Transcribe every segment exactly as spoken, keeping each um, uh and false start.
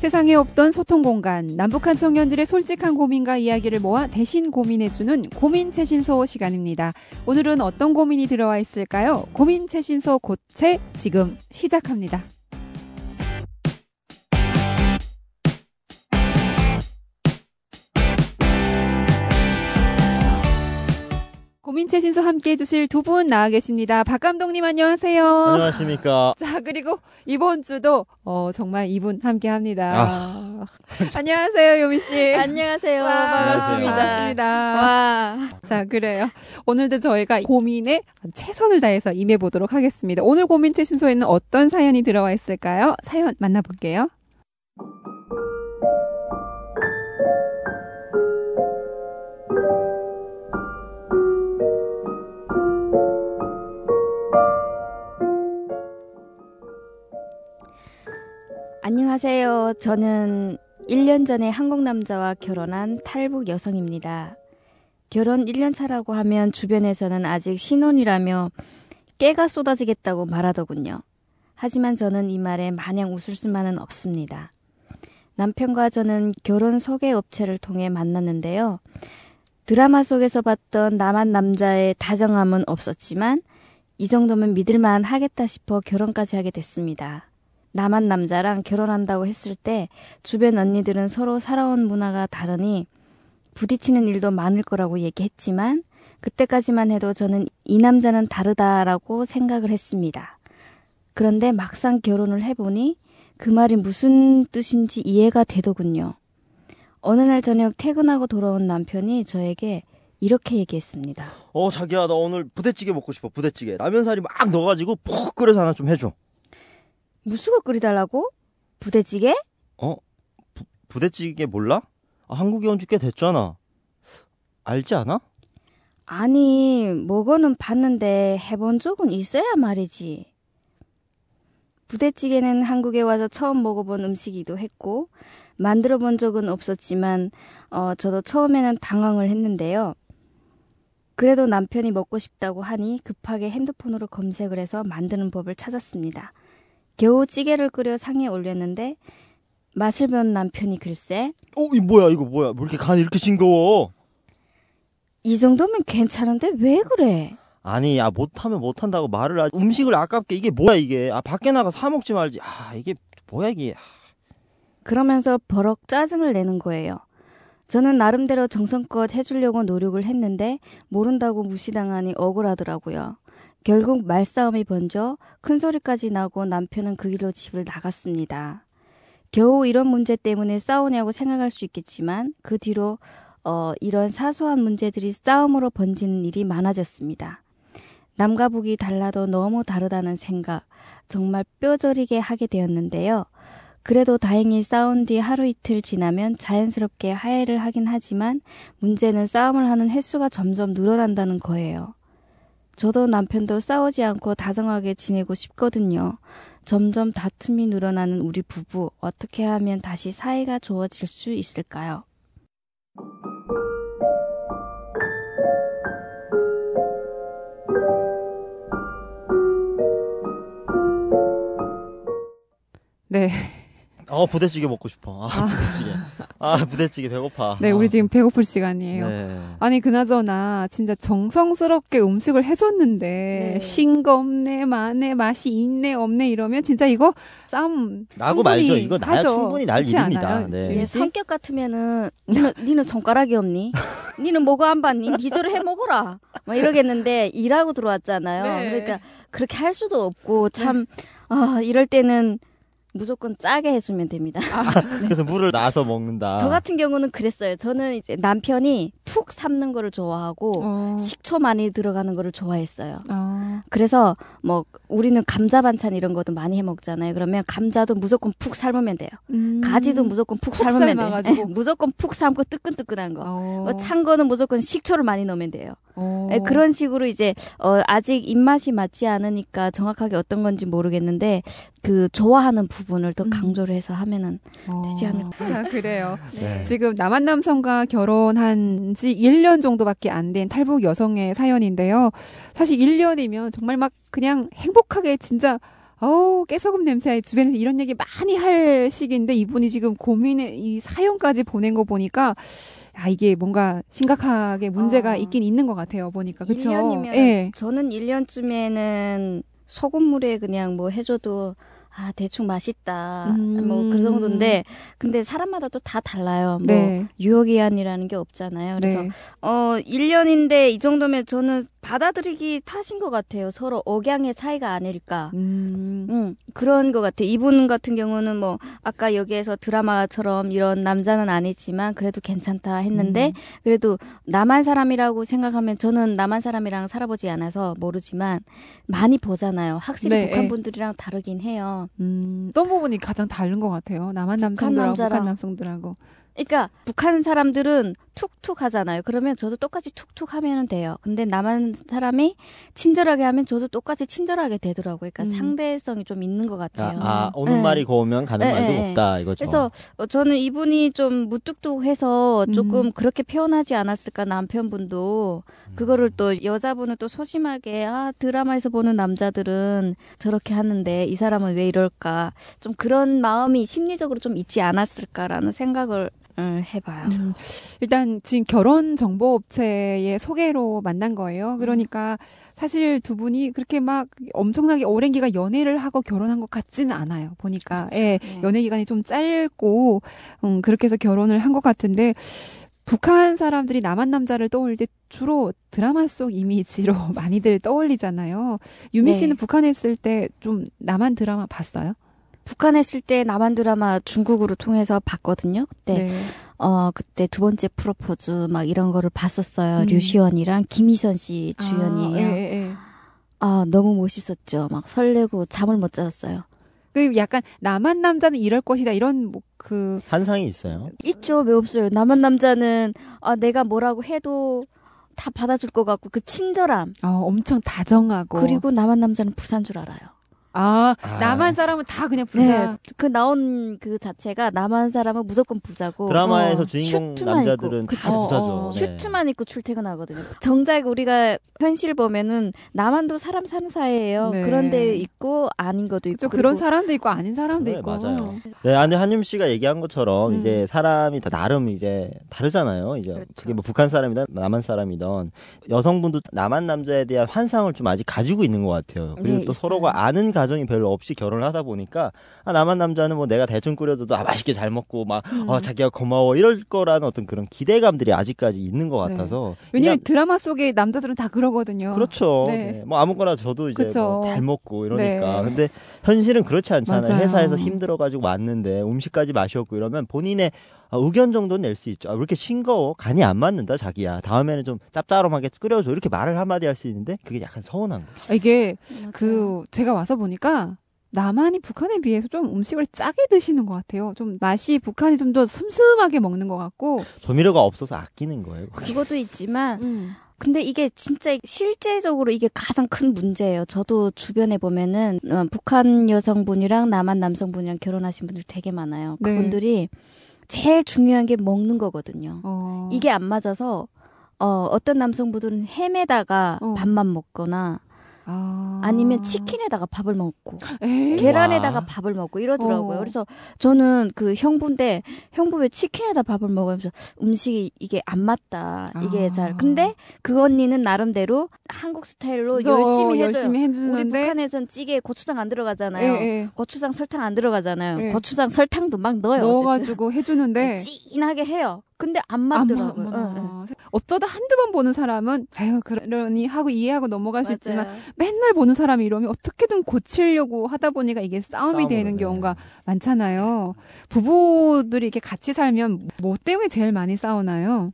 세상에 없던 소통 공간, 남북한 청년들의 솔직한 고민과 이야기를 모아 대신 고민해주는 고민최신소 시간입니다. 오늘은 어떤 고민이 들어와 있을까요? 고민최신소 고체 지금 시작합니다. 고민최신소 함께해 주실 두 분 나와 계십니다. 박 감독님 안녕하세요. 안녕하십니까. 자, 그리고 이번 주도 어, 정말 이분 함께합니다. 아. 안녕하세요, 요미 씨. 안녕하세요. 와, 반갑습니다. 반갑습니다. 와. 자, 그래요. 오늘도 저희가 고민에 최선을 다해서 임해보도록 하겠습니다. 오늘 고민최신소에는 어떤 사연이 들어와 있을까요? 사연 만나볼게요. 안녕하세요. 저는 일 년 전에 한국 남자와 결혼한 탈북 여성입니다. 결혼 일 년 차라고 하면 주변에서는 아직 신혼이라며 깨가 쏟아지겠다고 말하더군요. 하지만 저는 이 말에 마냥 웃을 수만은 없습니다. 남편과 저는 결혼 소개 업체를 통해 만났는데요. 드라마 속에서 봤던 남한 남자의 다정함은 없었지만 이 정도면 믿을만 하겠다 싶어 결혼까지 하게 됐습니다. 남한 남자랑 결혼한다고 했을 때 주변 언니들은 서로 살아온 문화가 다르니 부딪히는 일도 많을 거라고 얘기했지만 그때까지만 해도 저는 이 남자는 다르다라고 생각을 했습니다. 그런데 막상 결혼을 해보니 그 말이 무슨 뜻인지 이해가 되더군요. 어느 날 저녁 퇴근하고 돌아온 남편이 저에게 이렇게 얘기했습니다. 어 자기야 나 오늘 부대찌개 먹고 싶어. 부대찌개. 라면사리 막 넣어가지고 푹 끓여서 하나 좀 해줘. 무수거 끓이달라고? 부대찌개? 어? 부, 부대찌개 몰라? 아, 한국에 온 지 꽤 됐잖아. 알지 않아? 아니, 먹어는 봤는데 해본 적은 있어야 말이지. 부대찌개는 한국에 와서 처음 먹어본 음식이기도 했고 만들어 본 적은 없었지만 어, 저도 처음에는 당황을 했는데요. 그래도 남편이 먹고 싶다고 하니 급하게 핸드폰으로 검색을 해서 만드는 법을 찾았습니다. 겨우 찌개를 끓여 상에 올렸는데 맛을 본 남편이 글쎄 어? 이 뭐야 이거 뭐야? 뭐 이렇게 간이 이렇게 싱거워? 이 정도면 괜찮은데 왜 그래? 아니 야 못하면 못한다고 말을 하지. 음식을 아깝게 이게 뭐야 이게. 아 밖에 나가 사 먹지 말지. 아 이게 뭐야 이게. 그러면서 버럭 짜증을 내는 거예요. 저는 나름대로 정성껏 해주려고 노력을 했는데 모른다고 무시당하니 억울하더라고요. 결국 말싸움이 번져 큰 소리까지 나고 남편은 그 길로 집을 나갔습니다. 겨우 이런 문제 때문에 싸우냐고 생각할 수 있겠지만 그 뒤로 어, 이런 사소한 문제들이 싸움으로 번지는 일이 많아졌습니다. 남과 북이 달라도 너무 다르다는 생각 정말 뼈저리게 하게 되었는데요. 그래도 다행히 싸운 뒤 하루 이틀 지나면 자연스럽게 화해를 하긴 하지만 문제는 싸움을 하는 횟수가 점점 늘어난다는 거예요. 저도 남편도 싸우지 않고 다정하게 지내고 싶거든요. 점점 다툼이 늘어나는 우리 부부, 어떻게 하면 다시 사이가 좋아질 수 있을까요? 네. 어 부대찌개 먹고 싶어. 아, 아. 부대찌개. 아 부대찌개 배고파. 네, 아. 우리 지금 배고플 시간이에요. 네. 아니 그나저나 진짜 정성스럽게 음식을 해줬는데 네. 싱겁네, 마네, 맛이 있네, 없네 이러면 진짜 이거 싸움 나고 말죠. 이거 나야 하죠. 충분히 날 그렇지 일입니다. 않아요? 네. 예, 성격 같으면은 니는, 니는 손가락이 없니? 니는 뭐가 안 봤니? 니저를 해 먹어라. 막 이러겠는데 일하고 들어왔잖아요. 네. 그러니까 그렇게 할 수도 없고 참 아, 이럴 때는 무조건 짜게 해주면 됩니다. 아, 네. 그래서 물을 놔서 먹는다. 저 같은 경우는 그랬어요. 저는 이제 남편이 푹 삶는 거를 좋아하고 어. 식초 많이 들어가는 거를 좋아했어요. 어. 그래서 뭐 우리는 감자 반찬 이런 것도 많이 해 먹잖아요. 그러면 감자도 무조건 푹 삶으면 돼요. 음. 가지도 무조건 푹, 푹 삶으면 삶아가지고. 돼요. 무조건 푹 삶고 뜨끈뜨끈한 거. 어. 어, 찬 거는 무조건 식초를 많이 넣으면 돼요. 어. 네, 그런 식으로 이제 어, 아직 입맛이 맞지 않으니까 정확하게 어떤 건지 모르겠는데 그 좋아하는 부분을 더 음. 강조를 해서 하면은 어. 되지 않을까. 자, 그래요. 네. 지금 남한 남성과 결혼한 지 일 년 정도밖에 안 된 탈북 여성의 사연인데요. 사실 일 년이면 정말 막 그냥 행복하게 진짜 어우, 깨소금 냄새. 주변에서 이런 얘기 많이 할 시기인데 이분이 지금 고민의 이 사연까지 보낸 거 보니까 아, 이게 뭔가 심각하게 문제가 어. 있긴 있는 것 같아요. 보니까. 그쵸? 일 년이면 예. 저는 일 년쯤에는 소금물에 그냥 뭐 해줘도 아 대충 맛있다 음. 뭐 그 정도인데 근데 사람마다 또 다 달라요. 뭐 네. 유효기한이라는 게 없잖아요. 그래서 네. 어 일 년인데 이 정도면 저는 받아들이기 탓인 것 같아요. 서로 억양의 차이가 아닐까. 음. 음, 그런 것 같아요. 이분 같은 경우는 뭐 아까 여기에서 드라마처럼 이런 남자는 아니지만 그래도 괜찮다 했는데 음. 그래도 남한 사람이라고 생각하면 저는 남한 사람이랑 살아보지 않아서 모르지만 많이 보잖아요. 확실히 네, 북한 예. 분들이랑 다르긴 해요. 음, 어떤 부분이 가장 다른 것 같아요. 남한 북한 남성들하고 남자랑. 북한 남성들하고. 그러니까 북한 사람들은 툭툭 하잖아요. 그러면 저도 똑같이 툭툭 하면 돼요. 근데 남한 사람이 친절하게 하면 저도 똑같이 친절하게 되더라고요. 그러니까 음. 상대성이 좀 있는 것 아, 같아요. 아, 오는 네. 말이 고우면 가는 네, 말도 네, 없다 이거죠. 그래서 어, 저는 이분이 좀 무뚝뚝해서 조금 음. 그렇게 표현하지 않았을까 남편분도 그거를 또 여자분은 또 소심하게 아 드라마에서 보는 남자들은 저렇게 하는데 이 사람은 왜 이럴까 좀 그런 마음이 심리적으로 좀 있지 않았을까라는 생각을 음, 해봐요. 음, 일단 지금 결혼 정보 업체의 소개로 만난 거예요. 그러니까 사실 두 분이 그렇게 막 엄청나게 오랜 기간 연애를 하고 결혼한 것 같지는 않아요. 보니까 그렇죠. 예, 네. 연애 기간이 좀 짧고 음, 그렇게 해서 결혼을 한 것 같은데 북한 사람들이 남한 남자를 떠올릴 때 주로 드라마 속 이미지로 많이들 떠올리잖아요. 유미 네. 씨는 북한에 있을 때 좀 남한 드라마 봤어요? 북한에 있을 때 남한 드라마 중국으로 통해서 봤거든요. 그때 네. 어 그때 두 번째 프로포즈 막 이런 거를 봤었어요. 음. 류시원이랑 김희선 씨 주연이에요. 아, 예, 예, 예. 아, 너무 멋있었죠. 막 설레고 잠을 못 잤어요. 그 약간 남한 남자는 이럴 것이다 이런 뭐 그 한상이 있어요. 있죠. 왜 없어요. 남한 남자는 아, 내가 뭐라고 해도 다 받아줄 것 같고 그 친절함. 어, 엄청 다정하고 그리고 남한 남자는 부산 줄 알아요. 아, 아. 남한 사람은 다 그냥 부자. 네. 그 나온 그 자체가 남한 사람은 무조건 부자고 드라마에서 어, 주인공 슈트만 남자들은 입고. 다 그쵸. 부자죠. 어, 어. 네. 슈트만 입고 출퇴근하거든요. 정작 우리가 현실 보면은 남한도 사람 사는 사이예요. 네. 그런데 있고 아닌 것도 있고. 좀 그런 그리고 사람도 있고 아닌 사람도 네, 있고. 맞아요. 네, 안데 한윤 씨가 얘기한 것처럼 음. 이제 사람이 다 나름 이제 다르잖아요. 이제 그렇죠. 그게 뭐 북한 사람이든 남한 사람이든 여성분도 남한 남자에 대한 환상을 좀 아직 가지고 있는 것 같아요. 그리고 네, 또 있어요. 서로가 아는 가정이 별로 없이 결혼을 하다 보니까 아, 남한 남자는 뭐 내가 대충 끓여도 아, 맛있게 잘 먹고 막 음. 어, 자기가 고마워 이럴 거라는 어떤 그런 기대감들이 아직까지 있는 것 네. 같아서 왜냐면 그냥- 드라마 속에 남자들은 다 그러거든요. 그렇죠. 네. 네. 뭐 아무거나 저도 이제 그쵸. 뭐 잘 먹고 이러니까. 네. 근데 현실은 그렇지 않잖아요. 맞아요. 회사에서 힘들어가지고 왔는데 음식까지 맛이 없고 이러면 본인의 의견 정도는 낼 수 있죠. 아, 왜 이렇게 싱거워? 간이 안 맞는다, 자기야. 다음에는 좀 짭짤하게 끓여줘. 이렇게 말을 한마디 할 수 있는데 그게 약간 서운한 거죠. 이게 맞아요. 그 제가 와서 보니까 남한이 북한에 비해서 좀 음식을 짜게 드시는 것 같아요. 좀 맛이 북한이 좀 더 슴슴하게 먹는 것 같고. 조미료가 없어서 아끼는 거예요. 그것도 있지만 음. 근데 이게 진짜 실제적으로 이게 가장 큰 문제예요. 저도 주변에 보면은 어, 북한 여성분이랑 남한 남성분이랑 결혼하신 분들 되게 많아요. 네. 그분들이 제일 중요한 게 먹는 거거든요. 어. 이게 안 맞아서 어, 어떤 남성분들은 햄에다가 어. 밥만 먹거나 아. 아니면 치킨에다가 밥을 먹고 에이? 계란에다가 와. 밥을 먹고 이러더라고요. 어. 그래서 저는 그 형부인데 형부 왜 치킨에다 밥을 먹으면서 음식이 이게 안 맞다. 이게 아. 잘. 근데 그 언니는 나름대로 한국 스타일로 어, 열심히 해줘요. 열심히 우리 해주는데. 북한에선 찌개에 고추장 안 들어가잖아요. 예, 예. 고추장 설탕 안 들어가잖아요. 예. 고추장 설탕도 막 넣어요. 넣어가지고 해주는데. 어쨌든. 진하게 해요. 근데 안 안 맞더라고요. 맞- 응, 응. 어. 어쩌다 한두 번 보는 사람은 아유 그러니 하고 이해하고 넘어갈 수 있지만 맞아요. 맨날 보는 사람이 이러면 어떻게든 고치려고 하다 보니까 이게 싸움이 싸움으로, 되는 네. 경우가 많잖아요. 부부들이 이렇게 같이 살면 뭐 때문에 제일 많이 싸우나요?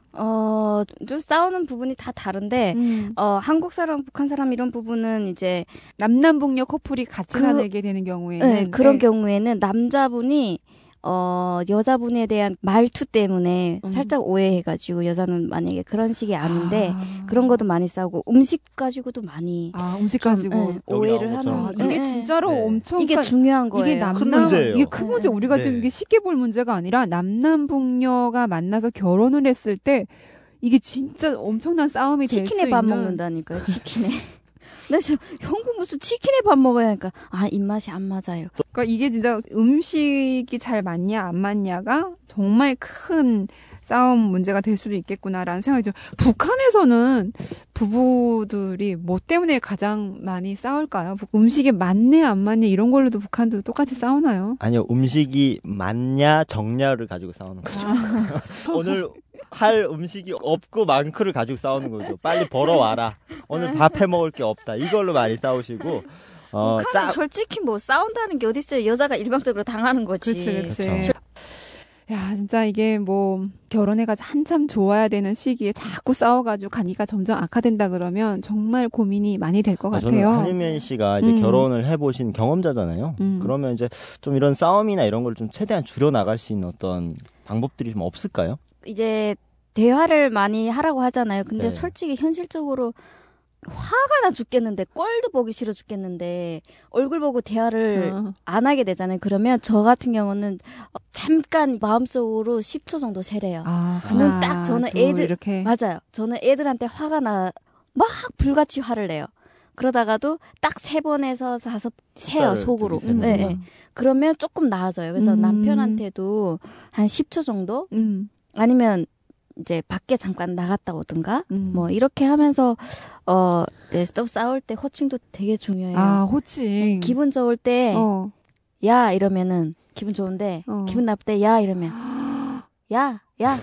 어, 좀 싸우는 부분이 다 다른데 음. 어, 한국 사람, 북한 사람 이런 부분은 이제 남남북녀 커플이 같이 그- 살게 되는 경우에는 네, 그런 네. 경우에는 남자분이 어, 여자분에 대한 말투 때문에 음. 살짝 오해해가지고 여자는 만약에 그런 식이 아닌데 아. 그런 것도 많이 싸우고 음식 가지고도 많이 아 음식 좀, 가지고 예, 여기 오해를 나온 하는 것처럼. 이게 예, 예. 진짜로 네. 엄청 이게 그러니까 중요한 거예요. 이게 남남 큰 문제예요. 이게 큰 문제. 네. 우리가 네. 지금 이게 쉽게 볼 문제가 아니라 남남북녀가 만나서 결혼을 했을 때 이게 진짜 엄청난 싸움이 될 수 치킨에 밥 있는 먹는다니까요. 치킨에. 그래서 형부 무슨 치킨에 밥 먹어야 하니까 아 입맛이 안 맞아요. 그러니까 이게 진짜 음식이 잘 맞냐 안 맞냐가 정말 큰 싸움 문제가 될 수도 있겠구나라는 생각이 들어요. 북한에서는 부부들이 뭐 때문에 가장 많이 싸울까요? 음식이 맞네 안 맞네 이런 걸로도 북한도 똑같이 싸우나요? 아니요, 음식이 맞냐 정냐를 가지고 싸우는 거죠. 아. 오늘 할 음식이 없고 많고를 가지고 싸우는 거죠. 빨리 벌어와라. 오늘 밥 해 먹을 게 없다. 이걸로 많이 싸우시고. 어, 북한은 솔직히 뭐 싸운다는 게 어디 있어요? 여자가 일방적으로 당하는 거지. 그렇지, 그렇지. 야, 진짜 이게 뭐 결혼해가지고 한참 좋아야 되는 시기에 자꾸 싸워가지고 관계가 점점 악화된다 그러면 정말 고민이 많이 될 것 아, 같아요. 저는 한유면 씨가 이제 음. 결혼을 해보신 경험자잖아요. 음. 그러면 이제 좀 이런 싸움이나 이런 걸 좀 최대한 줄여 나갈 수 있는 어떤 방법들이 좀 없을까요? 이제 대화를 많이 하라고 하잖아요. 근데 네. 솔직히 현실적으로 화가 나 죽겠는데 꼴도 보기 싫어 죽겠는데 얼굴 보고 대화를 어. 안 하게 되잖아요. 그러면 저 같은 경우는 잠깐 마음속으로 십 초 정도 세래요. 아, 눈 하나, 딱 저는 둘, 애들- 이렇게 맞아요. 저는 애들한테 화가 나 막 불같이 화를 내요. 그러다가도 딱 세 번에서 다섯 세요 숫자를 속으로. 되게 세는구나. 네, 네. 그러면 조금 나아져요. 그래서 음. 남편한테도 한 십 초 정도 음, 아니면 이제 밖에 잠깐 나갔다 오든가 음. 뭐 이렇게 하면서 어 이제 또 싸울 때 호칭도 되게 중요해요. 아, 호칭. 기분 좋을 때 야 어. 이러면은 기분 좋은데 어. 기분 나쁠 때 야 이러면 야 야.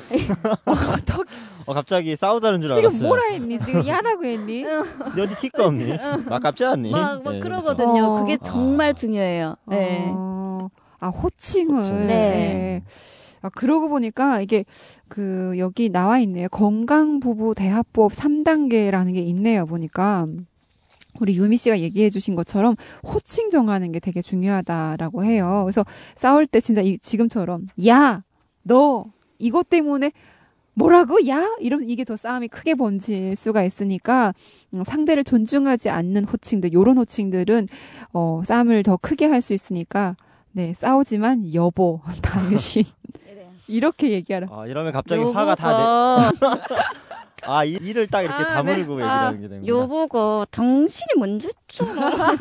어, 갑자기 싸우자는 줄 지금 알았어요. 뭐라 했니? 지금 야라고 했니? 너 어디 티가 없니? 아깝지 않니? 막, 막 네, 그러거든요. 어. 그게 정말 중요해요. 네. 어, 아, 호칭을. 호칭. 네. 네. 아, 그러고 보니까 이게 그 여기 나와 있네요. 건강부부 대화법 삼 단계라는 게 있네요. 보니까. 우리 유미 씨가 얘기해 주신 것처럼 호칭 정하는 게 되게 중요하다라고 해요. 그래서 싸울 때 진짜 이, 지금처럼 야, 너 이것 때문에 뭐라고? 야? 이러면 이게 더 싸움이 크게 번질 수가 있으니까 음, 상대를 존중하지 않는 호칭들, 요런 호칭들은 어, 싸움을 더 크게 할 수 있으니까 네, 싸우지만 여보, 당신 이렇게 얘기하라. 아, 이러면 갑자기 화가 다 내. 아, 이, 이를 딱 이렇게 아, 다물고 네. 얘기하는 게 되는 여보가 당신이 먼저 했잖아.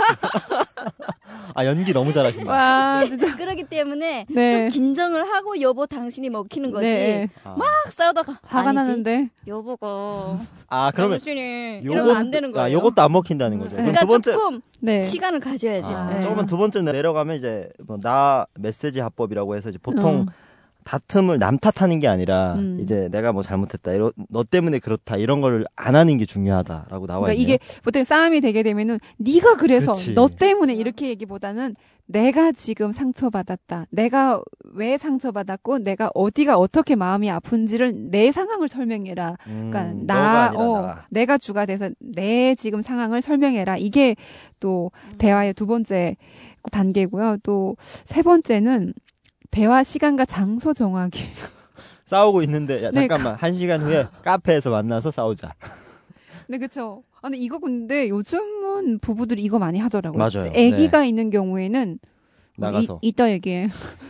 아, 연기 너무 잘하신다. 와, 진짜. 그러기 때문에 네. 좀 진정을 하고 여보 당신이 먹히는 거지. 네. 아, 막 싸우다가 화가 아니지, 나는데. 여보가 아, 그러면 당신이 요것, 이러면 안 되는 거예요. 아, 요것도 안 먹힌다는 거죠. 그럼 그러니까 두 번째 조금 네. 시간을 가져야지. 아, 네. 조금만 두 번째 내려가면 이제 뭐 나 메시지 합법이라고 해서 이제 보통 어. 다툼을 남 탓하는 게 아니라 음. 이제 내가 뭐 잘못했다, 이러, 너 때문에 그렇다 이런 걸 안 하는 게 중요하다라고 나와 그러니까 있네요. 이게 보통 싸움이 되게 되면은 네가 그래서 그치. 너 때문에 이렇게 얘기보다는 내가 지금 상처받았다. 내가 왜 상처받았고 내가 어디가 어떻게 마음이 아픈지를 내 상황을 설명해라. 음, 그러니까 너가 나, 아니라 어, 나. 내가 주가 돼서 내 지금 상황을 설명해라. 이게 또 대화의 두 번째 단계고요. 또 세 번째는 대화 시간과 장소 정하기. 싸우고 있는데 야, 네, 잠깐만 한 시간 후에 카페에서 만나서 싸우자. 네, 그쵸. 아, 근데 이거 근데 요즘은 부부들이 이거 많이 하더라고요. 맞아요. 아기가 있는 경우에는 나가서. 이, 이따 얘기해.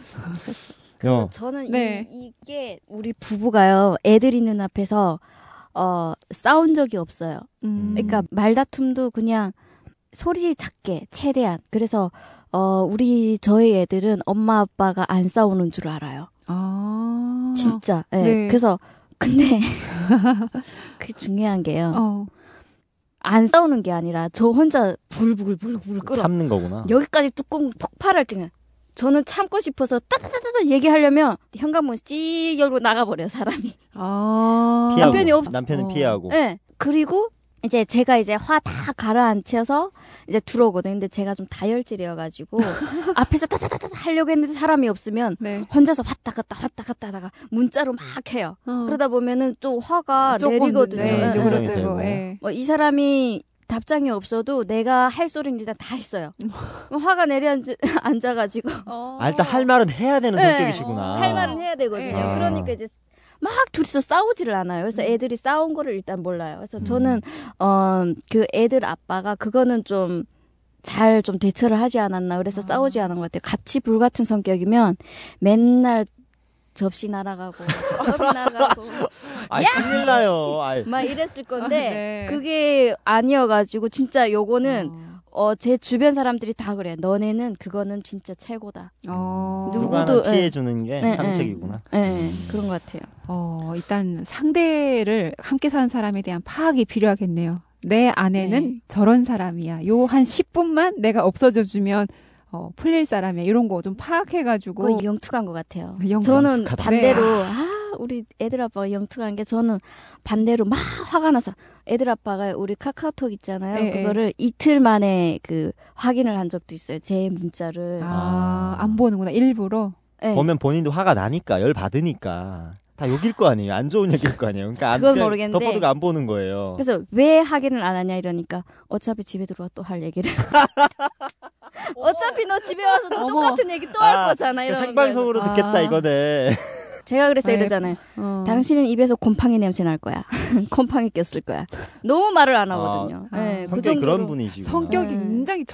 어. 저는 네. 이, 이게 우리 부부가요. 애들 있는 앞에서 어, 싸운 적이 없어요. 음. 그러니까 말다툼도 그냥 소리 작게 최대한. 그래서 어, 우리 저희 애들은 엄마 아빠가 안 싸우는 줄 알아요. 아. 진짜. 네. 네. 그래서 근데 그게 중요한 게요. 어. 안 싸우는 게 아니라 저 혼자 불불불불 끓어. 참는 거구나. 여기까지 뚜껑 폭발할 때는 저는 참고 싶어서 따다다다다 얘기하려면 현관문 찌 열고 나가버려요 사람이. 아. 피하고. 남편이 없- 남편은 어. 피하고. 네. 그리고 이제 제가 이제 화 다 가라앉혀서 이제 들어오거든요. 근데 제가 좀 다혈질이어가지고 앞에서 따다다다 하려고 했는데 사람이 없으면 네. 혼자서 왔다 갔다 왔다 갔다 하다가 문자로 막 해요. 어. 그러다 보면은 또 화가 조금, 내리거든요. 네, 네, 네. 이쪽으로 긴장이 뜨고. 되고. 예. 뭐 이 사람이 답장이 없어도 내가 할 소리는 일단 다 했어요. 그럼 화가 내려앉아 앉아가지고 어. 아, 일단 할 말은 해야 되는 네. 성격이시구나. 할 말은 해야 되거든요. 네. 그러니까 이제 막 둘이서 싸우지를 않아요. 그래서 애들이 싸운 거를 일단 몰라요. 그래서 음. 저는 어 그 애들 아빠가 그거는 좀 잘 좀 대처를 하지 않았나. 그래서 아. 싸우지 않은 것 같아요. 같이 불같은 성격이면 맨날 접시 날아가고 소리 날아가고 아, 큰일 나요. 아이, 막 이랬을 건데 네. 그게 그게 아니어가지고 진짜 요거는 어. 어, 제 주변 사람들이 다 그래요. 너네는 그거는 진짜 최고다. 어. 누가 하나 누구도, 피해주는 게 네, 상책이구나. 네, 그런 것 같아요. 어, 일단 상대를 함께 사는 사람에 대한 파악이 필요하겠네요. 내 아내는 네. 저런 사람이야. 요 한 십 분만 내가 없어져 주면 어, 풀릴 사람이야. 이런 거 좀 파악해가지고. 그거 영특한 것 같아요. 영- 저는 영특하다. 반대로 네. 아 우리 애들 아빠가 영특한 게 저는 반대로 막 화가 나서 애들 아빠가 우리 카카오톡 있잖아요. 네, 그거를 이틀 만에 그 확인을 한 적도 있어요. 제 문자를. 아, 안 보는구나. 일부러. 네. 보면 본인도 화가 나니까 열 받으니까 다 욕일 거 아니에요. 안 좋은 얘기일 거 아니에요. 그러니까 안, 그건 그냥 모르겠는데. 덮어두고 안 보는 거예요. 그래서 왜 확인을 안 하냐 이러니까 어차피 집에 들어와 또 할 얘기를. 어차피 너 집에 와서 또 어머. 똑같은 얘기 또 할 아, 거잖아. 이러는 생방송으로 거예요. 듣겠다 아. 이거네. 제가 그래서 네. 이러잖아요. 어. 당신은 입에서 곰팡이 냄새 날 거야. 곰팡이 꼈을 거야. 너무 말을 안 하거든요. 아, 네, 아. 그 성격이 정도로. 그런 분이시구나. 성격이 네. 굉장히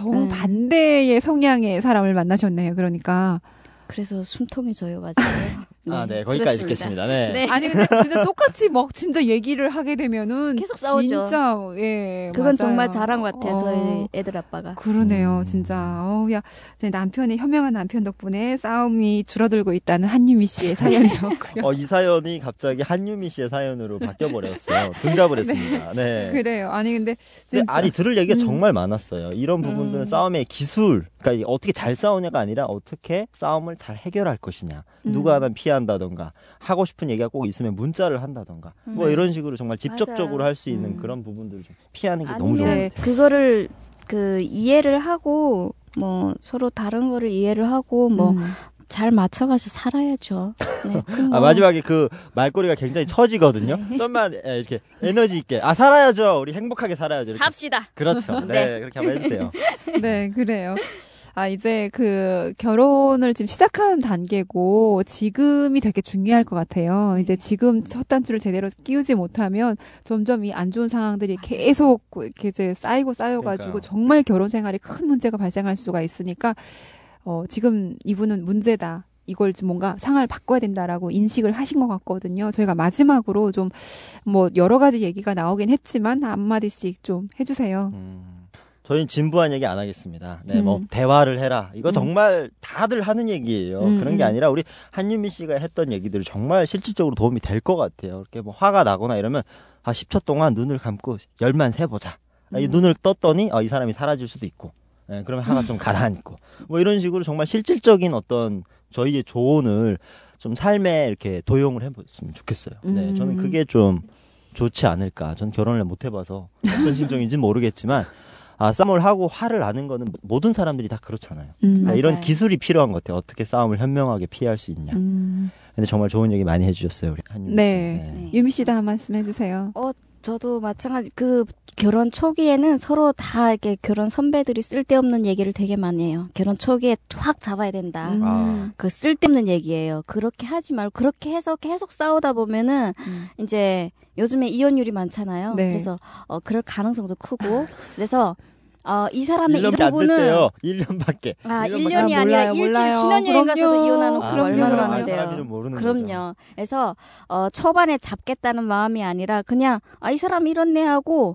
정반대의 성향의 사람을 만나셨네요. 그러니까. 그래서 숨통이 조여가지고. 아, 네, 거기까지 그렇습니다. 듣겠습니다. 네. 네. 아니 근데 진짜 똑같이 막 진짜 얘기를 하게 되면은 계속 싸우죠. 진짜 예. 그건 맞아요. 정말 잘한 것 같아요. 어, 저희 애들 아빠가. 그러네요, 음. 진짜. 어우, 야, 제 남편의 현명한 남편 덕분에 싸움이 줄어들고 있다는 한유미 씨의 사연이었고요. 어, 이 사연이 갑자기 한유미 씨의 사연으로 바뀌어버렸어요. 등갑을 했습니다. 네. 그래요. 아니 근데 근데 진짜 아니 들을 얘기가 음. 정말 많았어요. 이런 부분들은 음. 싸움의 기술, 그러니까 어떻게 잘 싸우냐가 아니라 어떻게 싸움을 잘 해결할 것이냐. 음. 누가 하나 피한다던가 하고 싶은 얘기가 꼭 있으면 문자를 한다던가 뭐 음. 이런 식으로 정말 직접적으로 맞아요. 할 수 있는 음. 그런 부분들을 좀 피하는 게 너무 아니면 좋은 것 네. 같아요. 그거를 그 이해를 하고 뭐 서로 다른 거를 이해를 하고 뭐 잘 음. 맞춰가서 살아야죠. 네. 그럼 아, 뭐 마지막에 그 말꼬리가 굉장히 처지거든요. 좀만 예, 이렇게 에너지 있게 아 살아야죠. 우리 행복하게 살아야죠. 이렇게. 삽시다. 그렇죠. 네, 네. 그렇게 한번 해주세요. 네, 그래요. 아, 이제 그 결혼을 지금 시작하는 단계고 지금이 되게 중요할 것 같아요. 이제 지금 첫 단추를 제대로 끼우지 못하면 점점 이 안 좋은 상황들이 계속 이렇게 이제 쌓이고 쌓여가지고 그러니까요. 정말 결혼 생활에 큰 문제가 발생할 수가 있으니까 어, 지금 이분은 문제다. 이걸 좀 뭔가 상황을 바꿔야 된다라고 인식을 하신 것 같거든요. 저희가 마지막으로 좀 뭐 여러 가지 얘기가 나오긴 했지만 한마디씩 좀 해주세요. 음, 저희는 진부한 얘기 안 하겠습니다. 네, 음. 뭐 대화를 해라. 이거 음. 정말 다들 하는 얘기예요. 음, 그런 게 음. 아니라 우리 한유미 씨가 했던 얘기들이 정말 실질적으로 도움이 될 것 같아요. 이렇게 뭐 화가 나거나 이러면 아 십 초 동안 눈을 감고 열만 세보자. 아, 이 음. 눈을 떴더니 아, 이 사람이 사라질 수도 있고. 네, 그러면 화가 좀 가라앉고. 뭐 이런 식으로 정말 실질적인 어떤 저희의 조언을 좀 삶에 이렇게 도용을 해보셨으면 좋겠어요. 네, 음. 저는 그게 좀 좋지 않을까. 전 결혼을 못 해봐서 어떤 심정인지는 모르겠지만 아, 싸움을 하고 화를 나는 거는 모든 사람들이 다 그렇잖아요. 음. 네, 이런 맞아요. 기술이 필요한 것 같아요. 어떻게 싸움을 현명하게 피할 수 있냐. 음. 근데 정말 좋은 얘기 많이 해주셨어요, 우리 한유미 씨. 네. 네. 유미 씨도 한 말씀 해주세요. 어, 저도 마찬가지. 그 결혼 초기에는 서로 다 이렇게 결혼 선배들이 쓸데없는 얘기를 되게 많이 해요. 결혼 초기에 확 잡아야 된다. 음. 아. 그 쓸데없는 얘기예요. 그렇게 하지 말고 그렇게 해서 계속 싸우다 보면은 음. 이제 요즘에 이혼율이 많잖아요. 네. 그래서 어 그럴 가능성도 크고 그래서 어 이 사람의 일 년밖에 이 안 부분은 됐대요. 일 년밖에. 아, 일 일 년밖에 년이 아, 아니라 몰라요, 일주일 몰라요. 신혼여행 가서도 그럼요. 이혼하는 아, 거 얼마나 그럼요. 많은데요. 사람 이름 모르는 그럼요. 거죠. 그래서 어 초반에 잡겠다는 마음이 아니라 그냥 아 이 사람 이렇네 하고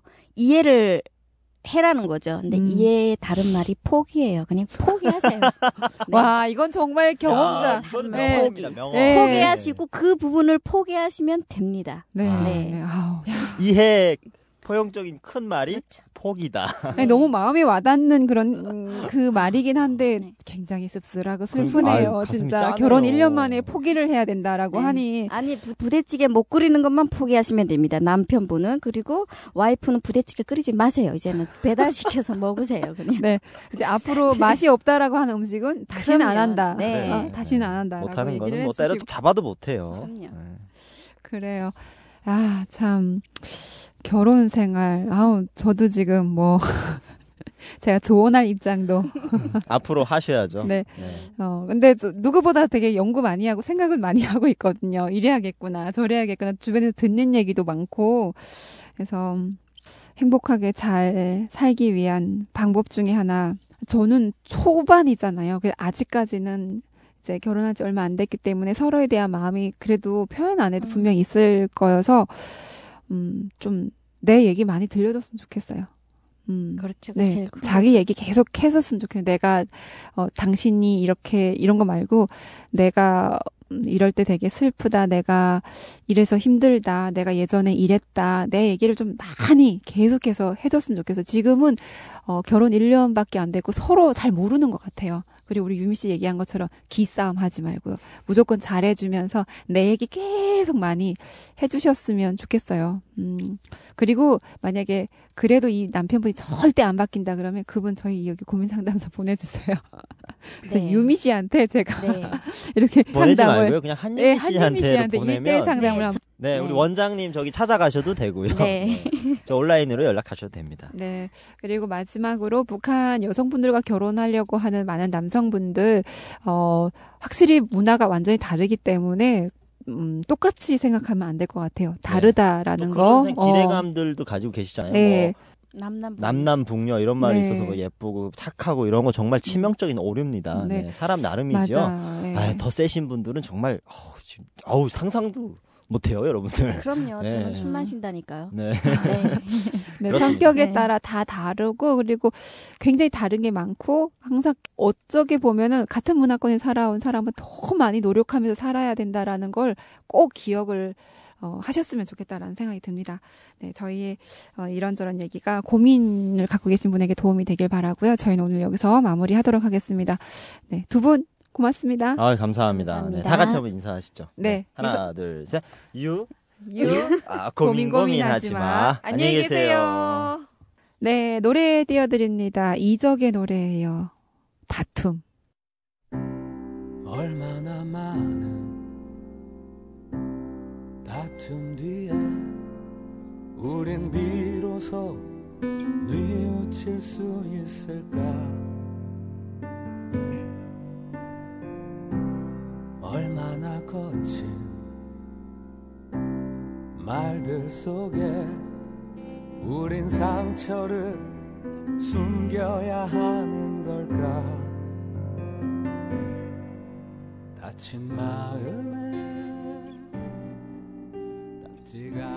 이해를 해라는 거죠. 근데 음. 이해의 다른 말이 포기예요. 그냥 포기하세요. 네. 와, 이건 정말 경험자. 야, 이거는 네. 명언입니다, 명언. 네. 포기하시고 그 부분을 포기하시면 됩니다. 네. 아. 네. 아우. 이해 포용적인 큰 말이 그렇죠. 포기다. 아니, 너무 마음이 와닿는 그런 음, 그 말이긴 한데 네. 굉장히 씁쓸하고 그럼, 슬프네요. 아유, 가슴이 진짜 짠해요. 결혼 일 년 만에 포기를 해야 된다라고 네. 하니 아니 부, 부대찌개 못 끓이는 것만 포기하시면 됩니다. 남편분은. 그리고 와이프는 부대찌개 끓이지 마세요. 이제는 배달시켜서 먹으세요. 그냥. 네. 이제 앞으로 맛이 없다라고 하는 음식은 다시는 안 그럼요. 한다. 네. 어, 다시는 안 한다라고 못하는 얘기를 거는 뭐 해주시고. 때려 잡아도 못해요. 그럼요. 네. 그래요. 아, 참 결혼 생활. 아우, 저도 지금 뭐 제가 조언할 입장도 앞으로 하셔야죠. 네. 네. 어, 근데 저, 누구보다 되게 연구 많이 하고 생각은 많이 하고 있거든요. 이래야겠구나, 저래야겠구나. 주변에서 듣는 얘기도 많고. 그래서 음, 행복하게 잘 살기 위한 방법 중에 하나. 저는 초반이잖아요. 그래서 아직까지는 이제 결혼한 지 얼마 안 됐기 때문에 서로에 대한 마음이 그래도 표현 안 해도 분명히 있을 거여서, 음, 좀 내 얘기 많이 들려줬으면 좋겠어요. 음. 그렇죠. 네, 제일 큰 자기 얘기 계속 해줬으면 좋겠어요. 내가 어, 당신이 이렇게 이런 거 말고 내가 이럴 때 되게 슬프다. 내가 이래서 힘들다. 내가 예전에 이랬다. 내 얘기를 좀 많이 계속해서 해줬으면 좋겠어요. 지금은 어, 결혼 일 년밖에 안 되고 서로 잘 모르는 것 같아요. 그리고 우리 유미 씨 얘기한 것처럼 기싸움 하지 말고요. 무조건 잘해주면서 내 얘기 계속 많이 해주셨으면 좋겠어요. 음. 그리고 만약에 그래도 이 남편분이 절대 안 바뀐다 그러면 그분 저희 여기 고민상담소 보내주세요. 네. 유미 씨한테 제가 네. 이렇게 보내지 상담을 말고요. 그냥 한유미 네, 씨한테 한유미 씨한테 보내면 일대일 상담을 네, 하면 저- 네, 네. 우리 원장님 저기 찾아가셔도 되고요. 네. 네. 저 온라인으로 연락하셔도 됩니다. 네. 그리고 마지막으로 북한 여성분들과 결혼하려고 하는 많은 남성분들, 어, 확실히 문화가 완전히 다르기 때문에, 음, 똑같이 생각하면 안 될 것 같아요. 다르다라는 또 거. 그런 기대감들도 가지고 계시잖아요. 네. 뭐 남남 남남 북녀 이런 말이 네. 있어서 뭐 예쁘고 착하고 이런 거 정말 치명적인 오류입니다. 네. 네. 사람 나름이죠. 맞아. 네. 아, 더 세신 분들은 정말 어우, 지금 어우 상상도 못해요, 여러분들. 그럼요. 네. 저는 술 마신다니까요. 네. 네. 네, 그렇습니다. 성격에 네. 따라 다 다르고 그리고 굉장히 다른 게 많고 항상 어쩌게 보면은 같은 문화권에 살아온 사람은 더 많이 노력하면서 살아야 된다라는 걸 꼭 기억을 어, 하셨으면 좋겠다라는 생각이 듭니다. 네, 저희의 어, 이런저런 얘기가 고민을 갖고 계신 분에게 도움이 되길 바라고요. 저희는 오늘 여기서 마무리하도록 하겠습니다. 네, 두 분 고맙습니다. 아, 감사합니다. 감사합니다. 네, 다 같이 한번 인사하시죠. 네. 하나, 둘, 셋. 유. 유 아, 고민 고민하지 마. 안녕히 계세요. 네, 노래 띄워드립니다. 이적의 노래예요. 다툼. 얼마나 많은 다툼 뒤에 우린 비로소 뉘우칠 수 있을까. 얼마나 거친 말들 속에 우린 상처를 숨겨야 하는 걸까. 다친 마음에 딱지가